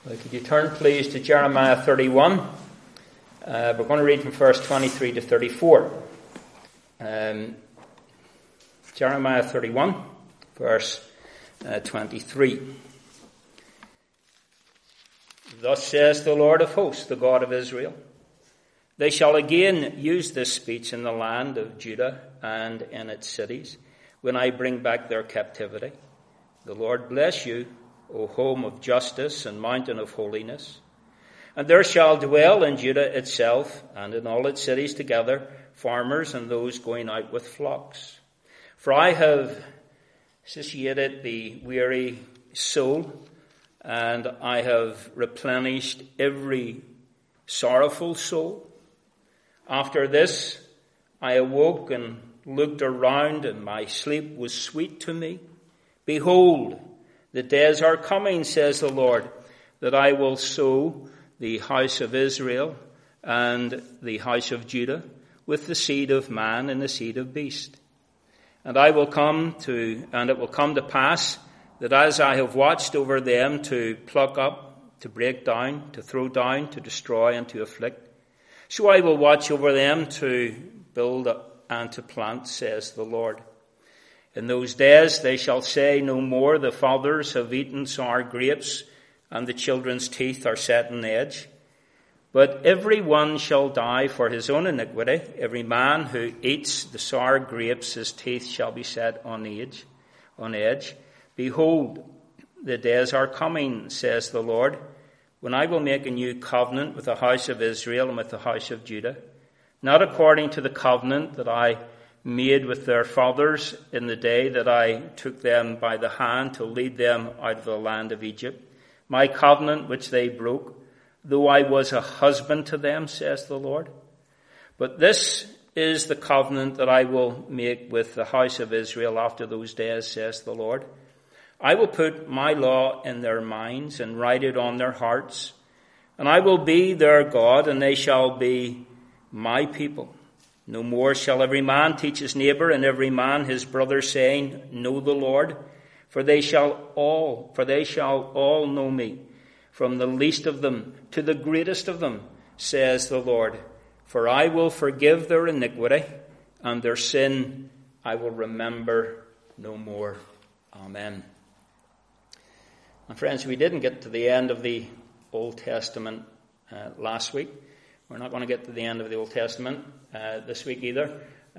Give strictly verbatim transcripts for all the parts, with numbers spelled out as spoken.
Well, could you turn, please, to Jeremiah thirty-one? Uh, we're going to read from verse twenty-three to thirty-four. Um, Jeremiah thirty-one, verse uh, twenty-three. Thus says the Lord of hosts, the God of Israel, they shall again use this speech in the land of Judah and in its cities, when I bring back their captivity. The Lord bless you, O home of justice and mountain of holiness. And there shall dwell in Judah itself and in all its cities together farmers and those going out with flocks. For I have satiated the weary soul, and I have replenished every sorrowful soul. After this I awoke and looked around, and my sleep was sweet to me. Behold, the days are coming, says the Lord, that I will sow the house of Israel and the house of Judah with the seed of man and the seed of beast. And I will come to, and it will come to pass that as I have watched over them to pluck up, to break down, to throw down, to destroy, and to afflict, so I will watch over them to build and to plant, says the Lord. In those days they shall say no more, the fathers have eaten sour grapes, and the children's teeth are set in edge. But every one shall die for his own iniquity. Every man who eats the sour grapes, his teeth shall be set on edge. On edge. Behold, the days are coming, says the Lord, when I will make a new covenant with the house of Israel and with the house of Judah, not according to the covenant that I made with their fathers in the day that I took them by the hand to lead them out of the land of Egypt, my covenant which they broke, though I was a husband to them, says the Lord. But this is the covenant that I will make with the house of Israel after those days, says the Lord. I will put my law in their minds and write it on their hearts, and I will be their God, and they shall be my people. No more shall every man teach his neighbor and every man his brother, saying, know the Lord, for they shall all, for they shall all know me, from the least of them to the greatest of them, says the Lord. For I will forgive their iniquity, and their sin I will remember no more. Amen. And friends, we didn't get to the end of the Old Testament uh, last week. We're not going to get to the end of the Old Testament uh, this week either.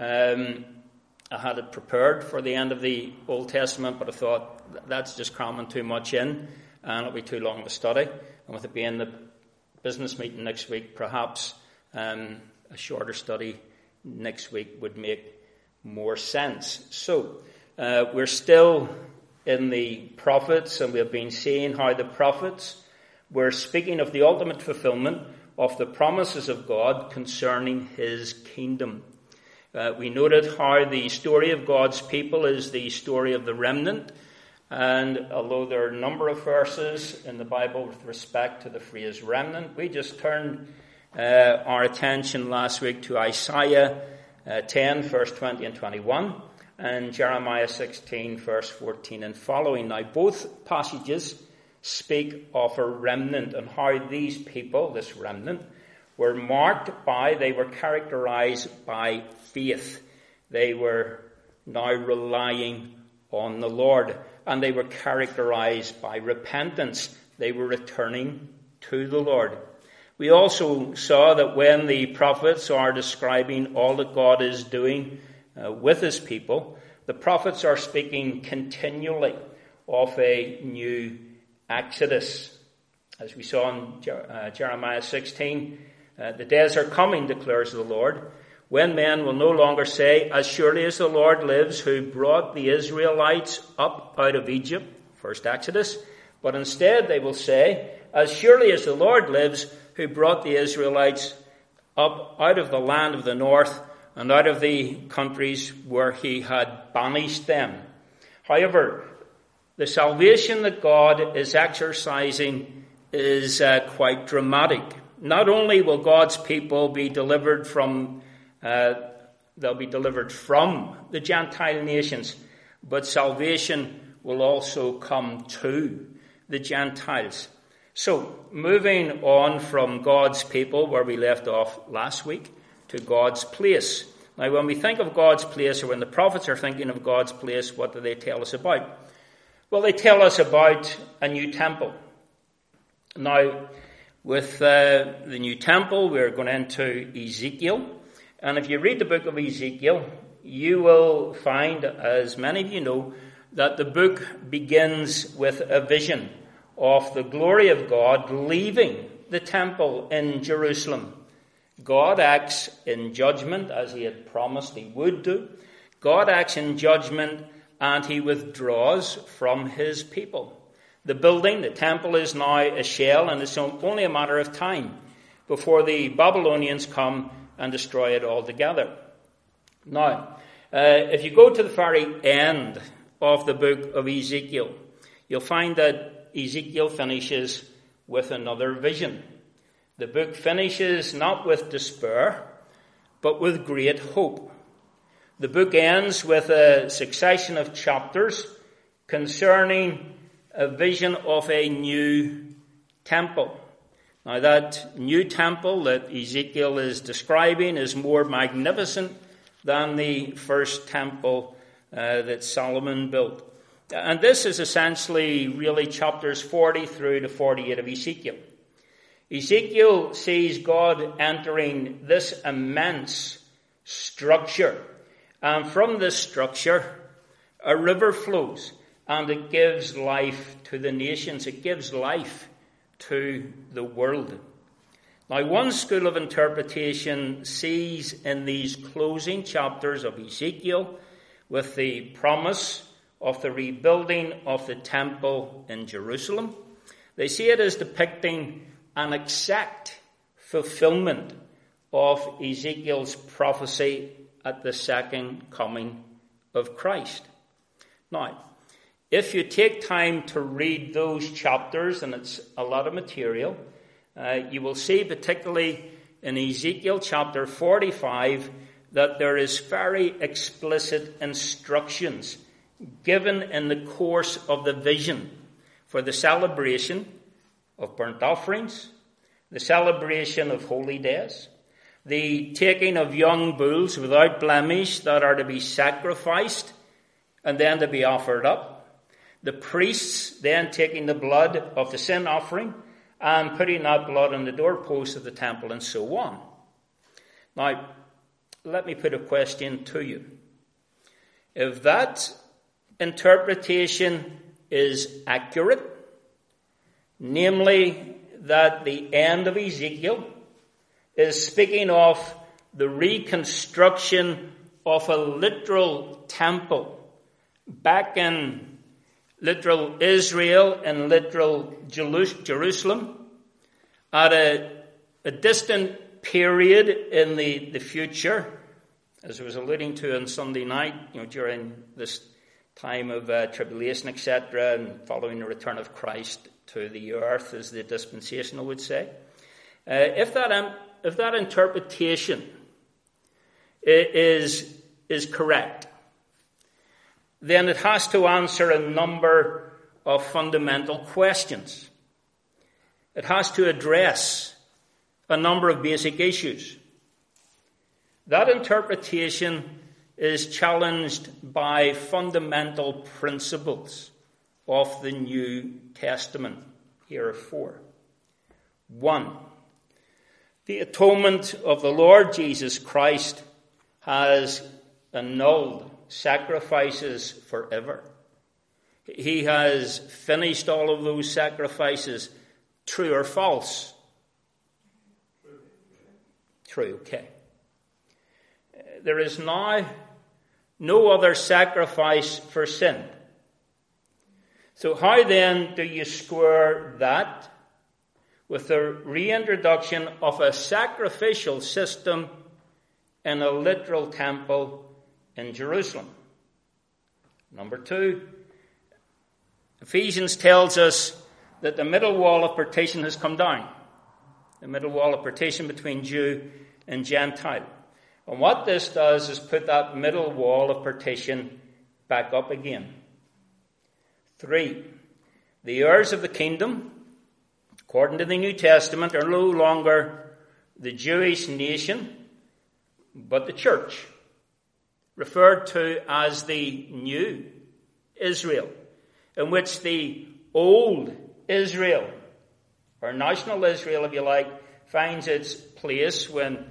Um, I had it prepared for the end of the Old Testament, but I thought that's just cramming too much in, and it'll be too long of a study. And with it being the business meeting next week, perhaps um, a shorter study next week would make more sense. So, uh, we're still in the prophets, and we've been seeing how the prophets were speaking of the ultimate fulfillment of the promises of God concerning his kingdom. Uh, we noted how the story of God's people is the story of the remnant, and although there are a number of verses in the Bible with respect to the phrase remnant, we just turned uh, our attention last week to Isaiah uh, ten, verse twenty and twenty-one, and Jeremiah sixteen, verse fourteen and following. Now, both passages speak of a remnant and how these people, this remnant, were marked by, they were characterized by faith. They were now relying on the Lord, and they were characterized by repentance. They were returning to the Lord. We also saw that when the prophets are describing all that God is doing uh, with his people, the prophets are speaking continually of a new Exodus. As we saw in Jer- uh, Jeremiah sixteen, uh, the days are coming, declares the Lord, when men will no longer say, as surely as the Lord lives, who brought the Israelites up out of Egypt, first Exodus, but instead they will say, as surely as the Lord lives, who brought the Israelites up out of the land of the north and out of the countries where he had banished them. However, the salvation that God is exercising is uh, quite dramatic. Not only will God's people be delivered from, uh, they'll be delivered from the Gentile nations, but salvation will also come to the Gentiles. So, moving on from God's people, where we left off last week, to God's place. Now, when we think of God's place, or when the prophets are thinking of God's place, what do they tell us about? Well, they tell us about a new temple. Now, with uh, the new temple, we're going into Ezekiel. And if you read the book of Ezekiel, you will find, as many of you know, that the book begins with a vision of the glory of God leaving the temple in Jerusalem. God acts in judgment, as he had promised he would do. God acts in judgment, and he withdraws from his people. The building, the temple, is now a shell, and it's only a matter of time before the Babylonians come and destroy it altogether. Now, uh, if you go to the very end of the book of Ezekiel, you'll find that Ezekiel finishes with another vision. The book finishes not with despair, but with great hope. The book ends with a succession of chapters concerning a vision of a new temple. Now, that new temple that Ezekiel is describing is more magnificent than the first temple uh, that Solomon built. And this is essentially really chapters forty through to forty-eight of Ezekiel. Ezekiel sees God entering this immense structure. And from this structure, a river flows, and it gives life to the nations. It gives life to the world. Now, one school of interpretation sees in these closing chapters of Ezekiel, with the promise of the rebuilding of the temple in Jerusalem, they see it as depicting an exact fulfillment of Ezekiel's prophecy at the second coming of Christ. Now, if you take time to read those chapters, and it's a lot of material, uh, you will see particularly in Ezekiel chapter forty-five that there is very explicit instructions given in the course of the vision for the celebration of burnt offerings, the celebration of holy days, the taking of young bulls without blemish that are to be sacrificed and then to be offered up, the priests then taking the blood of the sin offering and putting that blood on the doorposts of the temple, and so on. Now, let me put a question to you. If that interpretation is accurate, namely that the end of Ezekiel is speaking of the reconstruction of a literal temple back in literal Israel and literal Jerusalem at a, a distant period in the, the future, as I was alluding to on Sunday night, you know, during this time of uh, tribulation, et cetera, and following the return of Christ to the earth, as the dispensational would say. Uh, if that um, if that interpretation is is correct, then it has to answer a number of fundamental questions. It has to address a number of basic issues. That interpretation is challenged by fundamental principles of the New Testament. Here are four. One, the atonement of the Lord Jesus Christ has annulled sacrifices forever. He has finished all of those sacrifices. True or false? True. True, okay. There is now no other sacrifice for sin. So how then do you square that with the reintroduction of a sacrificial system in a literal temple in Jerusalem? Number two, Ephesians tells us that the middle wall of partition has come down. The middle wall of partition between Jew and Gentile. And what this does is put that middle wall of partition back up again. Three, the heirs of the kingdom, according to the New Testament, are no longer the Jewish nation, but the church, referred to as the New Israel, in which the old Israel, or national Israel, if you like, finds its place when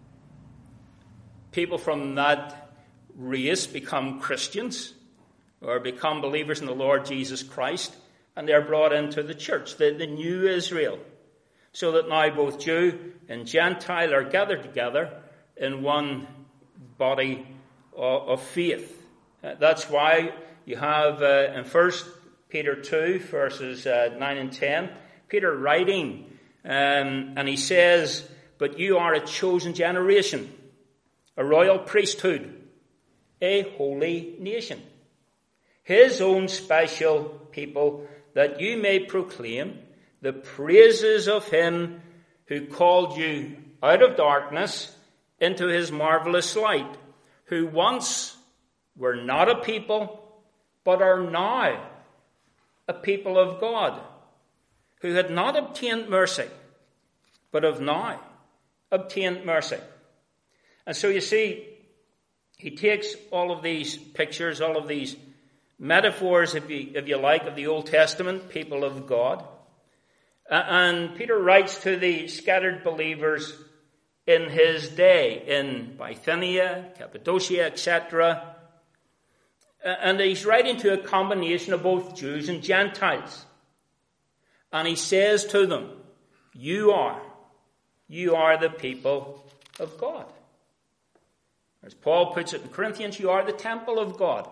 people from that race become Christians or become believers in the Lord Jesus Christ, and they're brought into the church, the, the new Israel, so that now both Jew and Gentile are gathered together in one body of, of faith. Uh, that's why you have uh, in First Peter two, verses uh, nine and ten, Peter writing, um, and he says, "But you are a chosen generation, a royal priesthood, a holy nation, his own special people, that you may proclaim the praises of him who called you out of darkness into his marvelous light, who once were not a people, but are now a people of God, who had not obtained mercy, but have now obtained mercy." And so you see, he takes all of these pictures, all of these metaphors, if you, if you like, of the Old Testament, people of God. Uh, and Peter writes to the scattered believers in his day, in Bithynia, Cappadocia, et cetera. Uh, and he's writing to a combination of both Jews and Gentiles. And he says to them, you are, you are the people of God. As Paul puts it in Corinthians, you are the temple of God.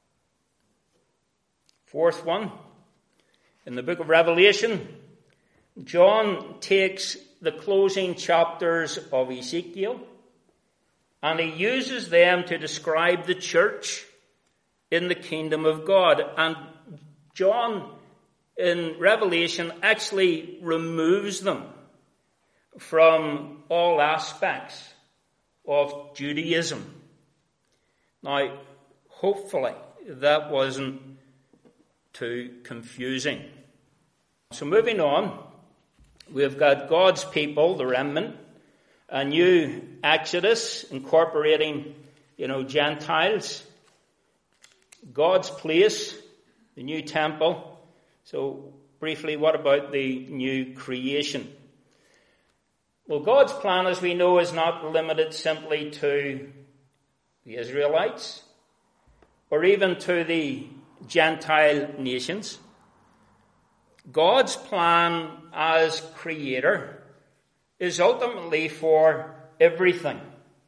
Fourth one, in the book of Revelation, John takes the closing chapters of Ezekiel and he uses them to describe the church in the kingdom of God. And John, in Revelation, actually removes them from all aspects of Judaism. Now, hopefully, that wasn't too confusing. So moving on, we've got God's people, the remnant, a new Exodus incorporating, you know, Gentiles, God's place, the new temple. So briefly, what about the new creation? Well, God's plan, as we know, is not limited simply to the Israelites or even to the Gentile nations. God's plan as creator is ultimately for everything.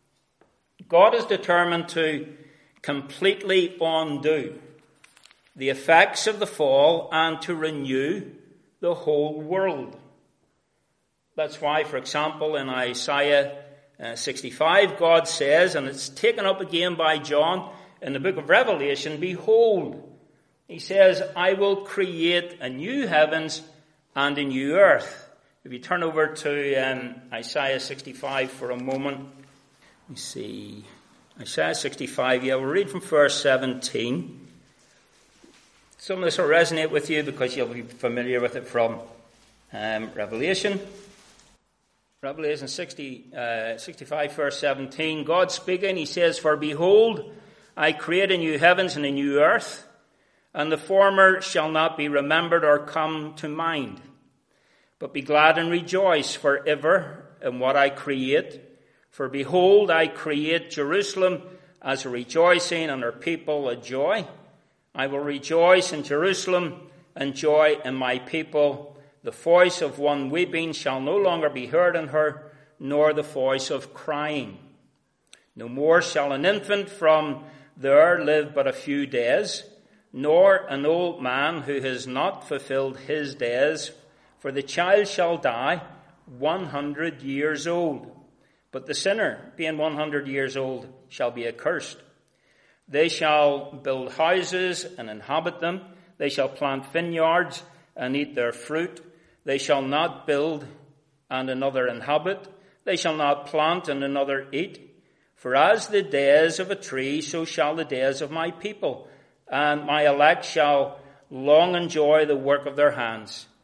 God is determined to completely undo the effects of the fall and to renew the whole world. That's why, for example, in Isaiah uh, sixty-five, God says, and it's taken up again by John in the book of Revelation, behold, he says, I will create a new heavens and a new earth. If you turn over to um, Isaiah sixty-five for a moment, let me see. Isaiah sixty-five, yeah, we'll read from verse seventeen. Some of this will resonate with you because you'll be familiar with it from um, Revelation. Revelation sixty, uh, sixty-five, verse seventeen, God speaking, he says, for behold, I create a new heavens and a new earth, and the former shall not be remembered or come to mind. But be glad and rejoice forever in what I create. For behold, I create Jerusalem as a rejoicing and her people a joy. I will rejoice in Jerusalem and joy in my people. The voice of one weeping shall no longer be heard in her, nor the voice of crying. No more shall an infant from there live but a few days, nor an old man who has not fulfilled his days, for the child shall die one hundred years old. But the sinner, being one hundred years old, shall be accursed. They shall build houses and inhabit them. They shall plant vineyards and eat their fruit. They shall not build and another inhabit. They shall not plant and another eat. For as the days of a tree, so shall the days of my people. And my elect shall long enjoy the work of their hands.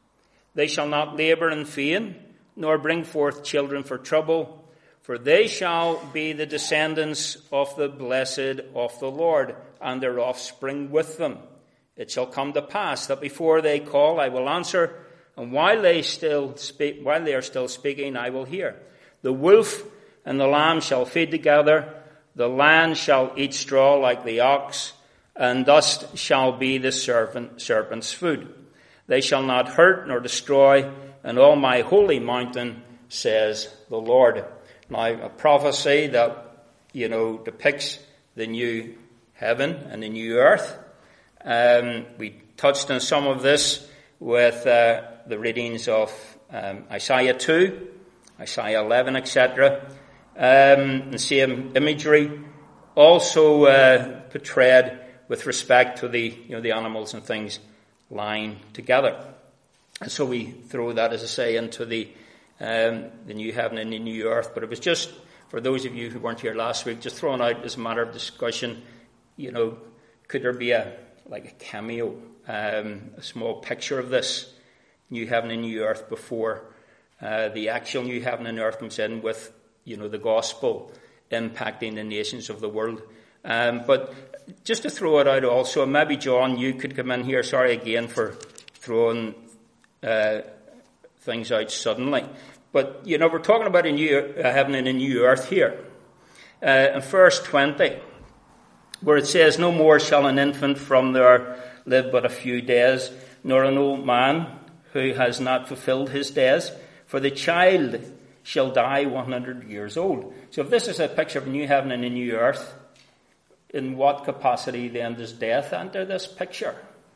They shall not labor in vain, nor bring forth children for trouble, for they shall be the descendants of the blessed of the Lord, and their offspring with them. It shall come to pass that before they call, I will answer, and while they still speak, while they are still speaking, I will hear. The wolf and the lamb shall feed together, the lion shall eat straw like the ox, and dust shall be the serpent, serpent's food. They shall not hurt nor destroy in all my holy mountain, says the Lord. Now, a prophecy that, you know, depicts the new heaven and the new earth. Um, we touched on some of this with uh, the readings of um, Isaiah two, Isaiah eleven, et cetera. Um, the same imagery also uh, portrayed with respect to the, you know, the animals and things lying together. And so we throw that, as I say, into the um, the new heaven and the new earth. But it was just, for those of you who weren't here last week, just thrown out as a matter of discussion, you know, could there be a like a cameo, um, a small picture of this new heaven and new earth before uh, the actual new heaven and earth comes in with, you know, the gospel impacting the nations of the world. Um, but just to throw it out also, and maybe John, you could come in here. Sorry again for throwing uh, things out suddenly. But, you know, we're talking about a new uh, heaven and a new earth here. Uh, in verse twenty, where it says, no more shall an infant from there live but a few days, nor an old man who has not fulfilled his days, for the child shall die one hundred years old. So if this is a picture of a new heaven and a new earth, in what capacity then does death enter this picture?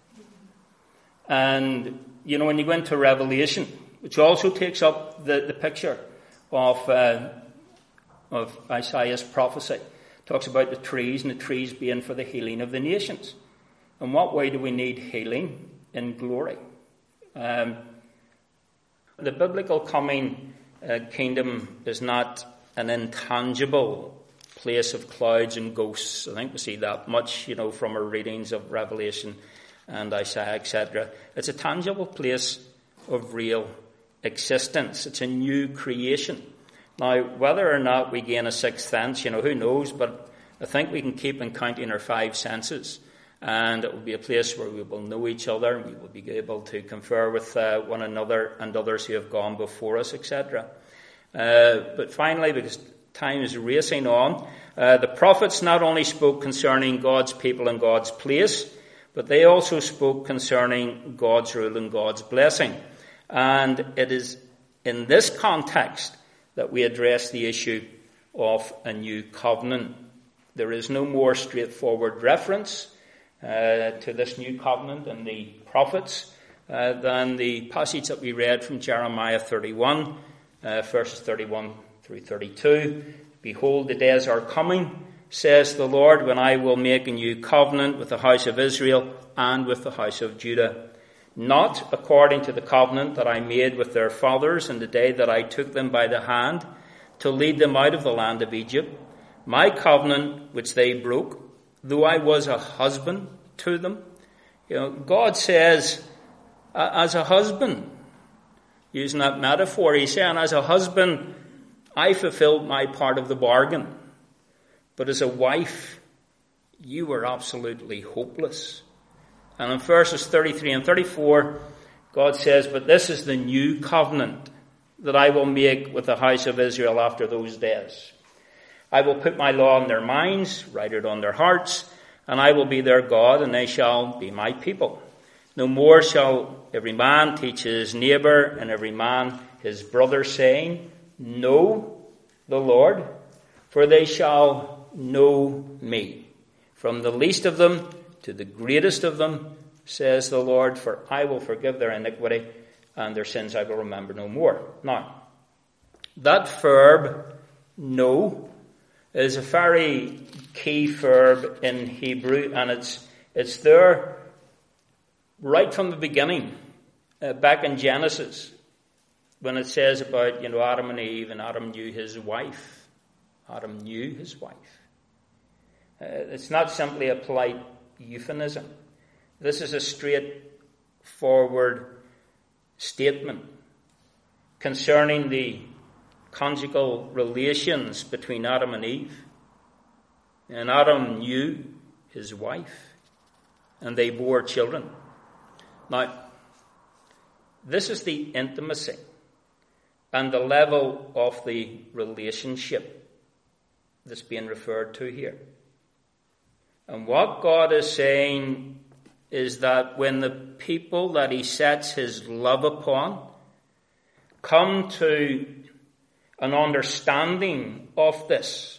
And, you know, when you go into Revelation, which also takes up the, the picture of uh, of Isaiah's prophecy, talks about the trees and the trees being for the healing of the nations. In what way do we need healing? In glory. Um, the biblical coming uh, kingdom is not an intangible place of clouds and ghosts. I think we see that much, you know, from our readings of Revelation and Isaiah, et cetera. It's a tangible place of real existence. It's a new creation. Now, whether or not we gain a sixth sense, you know, who knows, but I think we can keep on counting our five senses, and it will be a place where we will know each other, and we will be able to confer with uh, one another and others who have gone before us, et cetera. Uh, but finally, because time is racing on, uh, the prophets not only spoke concerning God's people and God's place, but they also spoke concerning God's rule and God's blessing. And it is in this context that we address the issue of a new covenant. There is no more straightforward reference uh, to this new covenant in the prophets uh, than the passage that we read from Jeremiah thirty-one, uh, verses thirty-one through thirty-two. Behold, the days are coming, says the Lord, when I will make a new covenant with the house of Israel and with the house of Judah. Not according to the covenant that I made with their fathers in the day that I took them by the hand to lead them out of the land of Egypt, my covenant which they broke, though I was a husband to them. You know, God says, uh, as a husband, using that metaphor, he's saying, as a husband, I fulfilled my part of the bargain. But as a wife, you were absolutely hopeless. And in verses thirty-three and thirty-four, God says, but this is the new covenant that I will make with the house of Israel after those days. I will put my law in their minds, write it on their hearts, and I will be their God, and they shall be my people. No more shall every man teach his neighbor and every man his brother, saying, know the Lord, for they shall know me. From the least of them to the greatest of them, says the Lord, for I will forgive their iniquity, and their sins I will remember no more. Now, that verb, know, is a very key verb in Hebrew, and it's it's there right from the beginning, uh, back in Genesis, when it says about, you know, Adam and Eve, and Adam knew his wife. Adam knew his wife. Uh, it's not simply a polite euphemism. This is a straightforward statement concerning the conjugal relations between Adam and Eve. And Adam knew his wife, and they bore children. Now, this is the intimacy and the level of the relationship that's being referred to here. And what God is saying is that when the people that he sets his love upon come to an understanding of this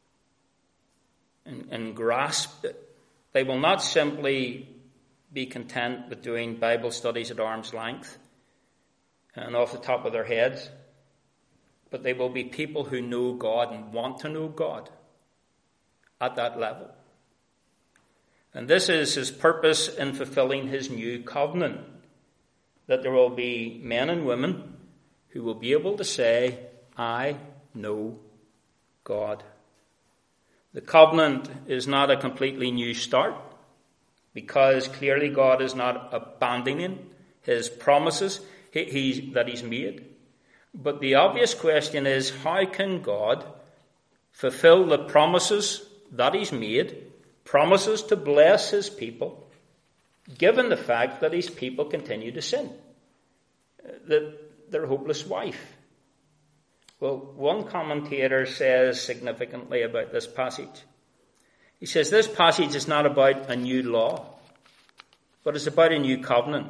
and, and grasp it, they will not simply be content with doing Bible studies at arm's length and off the top of their heads, but they will be people who know God and want to know God at that level. And this is his purpose in fulfilling his new covenant, that there will be men and women who will be able to say, I know God. The covenant is not a completely new start, because clearly God is not abandoning his promises he, he, that he's made. But the obvious question is, how can God fulfill the promises that he's made, promises to bless his people, given the fact that his people continue to sin, that their hopeless wife? Well, one commentator says significantly about this passage. He says this passage is not about a new law, but it's about a new covenant.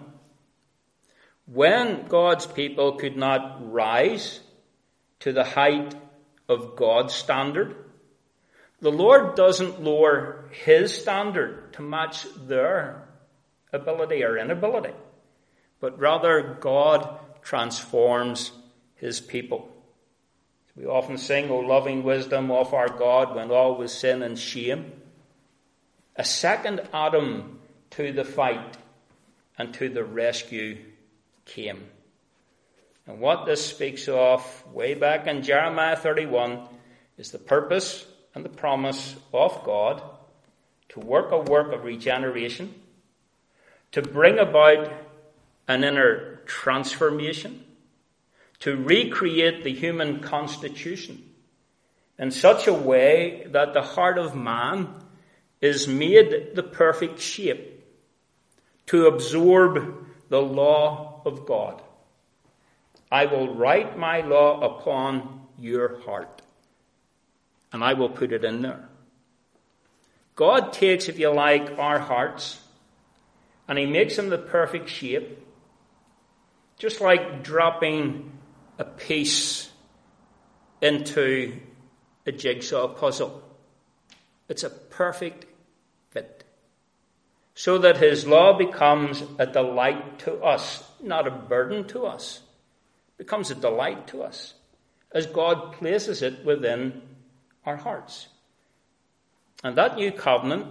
When God's people could not rise to the height of God's standard, the Lord doesn't lower his standard to match their ability or inability, but rather God transforms his people. We often sing, O loving wisdom of our God, when all was sin and shame. A second Adam to the fight and to the rescue came. And what this speaks of way back in Jeremiah thirty-one is the purpose and the promise of God to work a work of regeneration, to bring about an inner transformation, to recreate the human constitution in such a way that the heart of man is made the perfect shape to absorb the law of God. I will write my law upon your heart, and I will put it in there. God takes, if you like, our hearts, and he makes them the perfect shape, just like dropping a piece into a jigsaw puzzle. It's a perfect fit, so that his law becomes a delight to us, not a burden to us. It becomes a delight to us as God places it within our hearts. And that new covenant,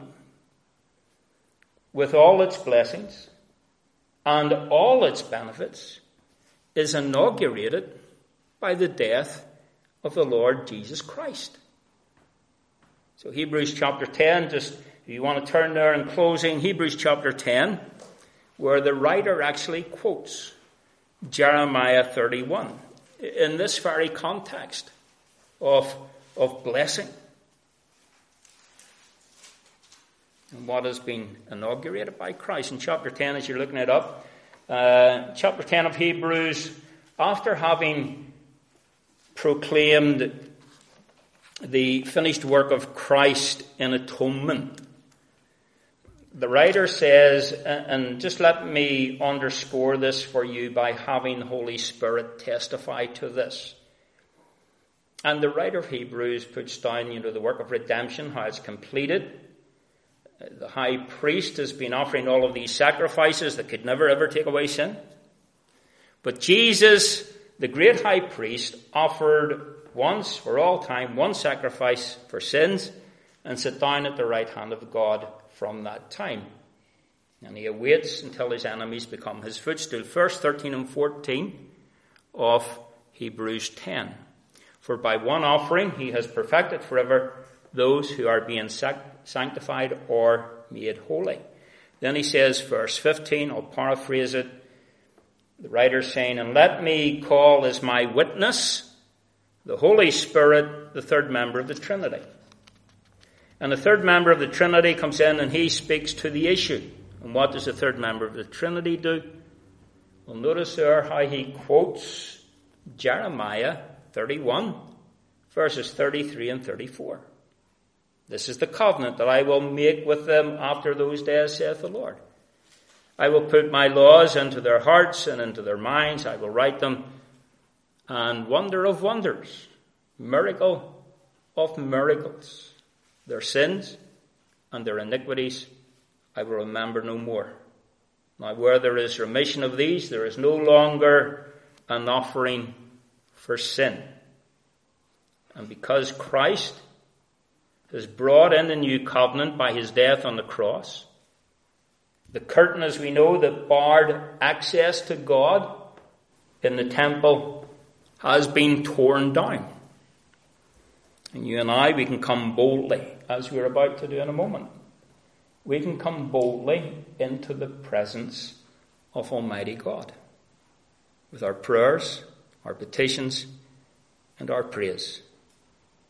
with all its blessings and all its benefits, is inaugurated by the death of the Lord Jesus Christ. So Hebrews chapter ten, just if you want to turn there in closing, Hebrews chapter ten, where the writer actually quotes Jeremiah thirty-one in this very context of, of blessing and what has been inaugurated by Christ. In chapter ten, as you're looking it up, uh, chapter ten of Hebrews, after having proclaimed the finished work of Christ in atonement, the writer says, and just let me underscore this for you by having the Holy Spirit testify to this. And the writer of Hebrews puts down, you know, the work of redemption, how it's completed. The high priest has been offering all of these sacrifices that could never ever take away sin. But Jesus, the great high priest, offered once for all time one sacrifice for sins and sat down at the right hand of God from that time. And he awaits until his enemies become his footstool. Verse thirteen and fourteen of Hebrews ten. For by one offering he has perfected forever those who are being sanctified or made holy. Then he says, verse fifteen, I'll paraphrase it, The writer's saying, and let me call as my witness the Holy Spirit, the third member of the Trinity. And the third member of the Trinity comes in and he speaks to the issue. And what does the third member of the Trinity do? Well, notice there how he quotes Jeremiah thirty-one, verses thirty-three and thirty-four. This is the covenant that I will make with them after those days, saith the Lord. I will put my laws into their hearts and into their minds. I will write them. And wonder of wonders, miracle of miracles, their sins and their iniquities I will remember no more. Now where there is remission of these, there is no longer an offering for sin. And because Christ has brought in the new covenant by his death on the cross, the curtain, as we know, that barred access to God in the temple has been torn down. And you and I, we can come boldly, as we're about to do in a moment. We can come boldly into the presence of Almighty God with our prayers, our petitions, and our praise.